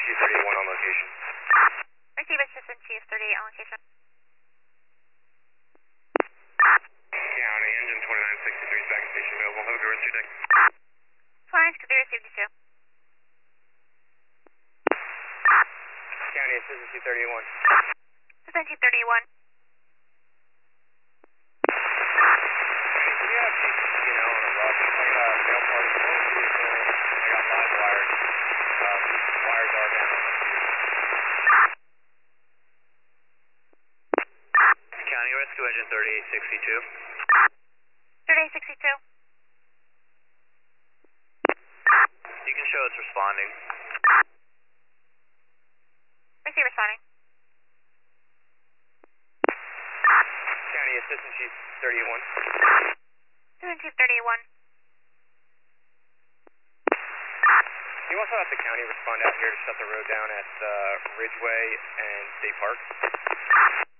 Chief 31 on location. Receive Assistant Chief 38 on location. County, engine 2963 is back at station available. Have a good rest of your day. Florence, could be received to 2. County, Assistant Chief 31. Assistant Chief 31. You have you know, on a rough, like rail car vehicle. I got live wires. Wires are down on the tube. County Rescue Engine 3862. 3862. You can show it's responding. Receive responding. County Assistant Chief 31. Assistant Chief 31. You also have the county respond out here to shut the road down at Ridgeway and State Park.